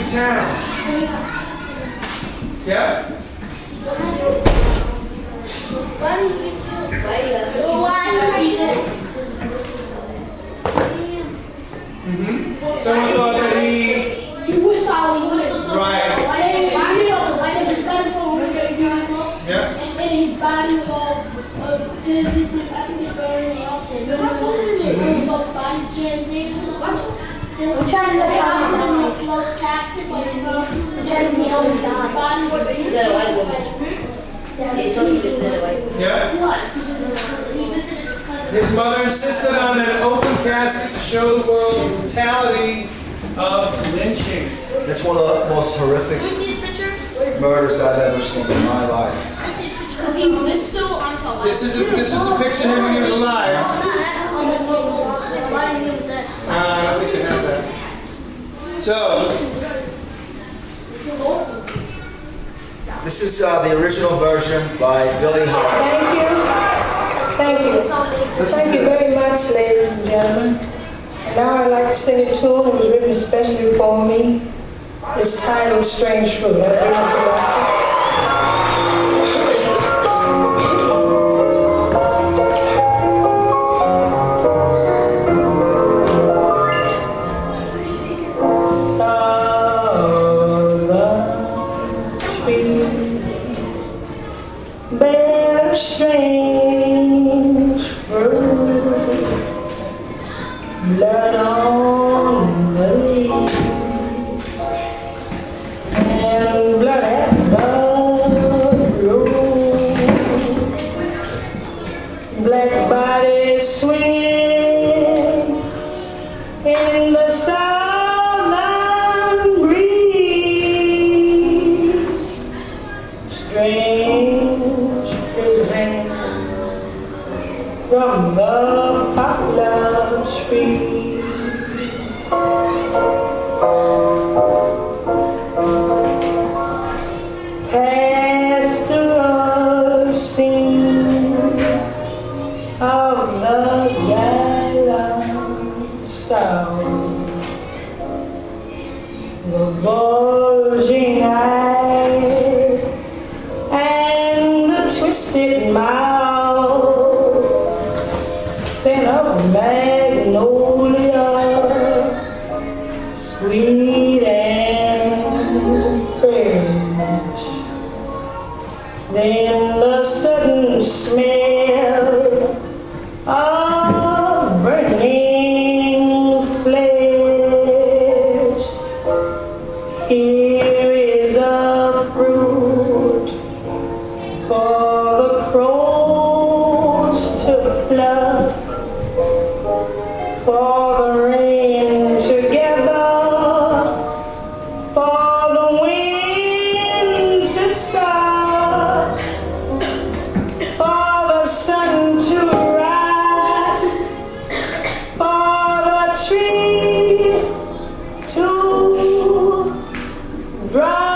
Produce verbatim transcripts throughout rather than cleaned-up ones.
town. Yeah? Mm-hmm. Someone thought that he... Right. Yes. And his body was all, I think it's burning off his body gently. I'm trying to look out for the close casket, but I'm trying to see how his body was. This is that white woman. They told me this is that white woman. Yeah? What? He visited his cousin. His mother insisted on an open casket to show the world the brutality of lynching. That's one of the most horrific Can we see the picture? murders I've ever seen in my life. Can we see the picture? Because he was so unpolite. This is a, this is a picture of him when he was alive. No, not that. On the photos. His body was dead. Uh, I don't think they have that. So, This is uh, the original version by Billie Holiday. Thank you. Thank you. Thank you very much, ladies and gentlemen. And now I'd like to sing a tune that was written especially for me. It's titled Strange Fruit. I bring it to bear strange fruit, blood on the leaves, and blood at the root, black bodies swinging in the southern breeze, strange fruit from the poplar tree. Pastoral scene of the Yellowstone, the bulging eye and the twisted mouth, scent of magnolia, sweet and fresh. Then the sudden smell of burning flesh. Here is a fruit for the crows to pluck, for the rain to gather, for the wind to sigh, for the sun to rise, for the tree to dry.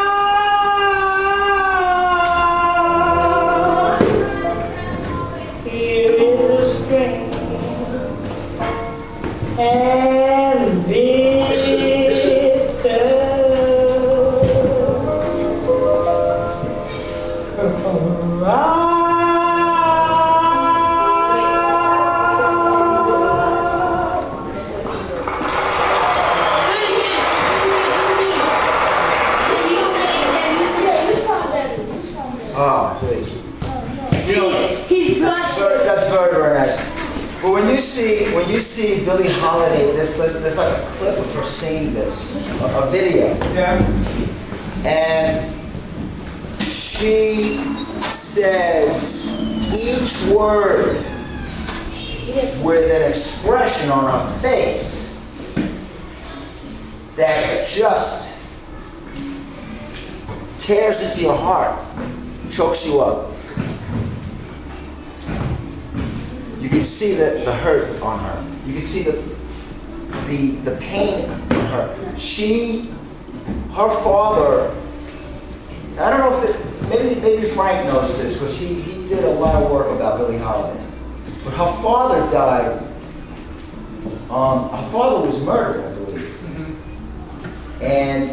Here is a strange and bitter cry. Ah, please. You know, He's that's very, that's very, very nice. But when you see when you see Billie Holiday, there's like, there's like a clip of her singing this, a, a video, yeah. and she says each word with an expression on her face that just tears into your heart, chokes you up. You can see the, the hurt on her. You can see the the the pain on her. She, her father. I don't know if it, maybe maybe Frank knows this because he he did a lot of work about Billie Holiday. But her father died. Um, her father was murdered, I believe, Mm-hmm. and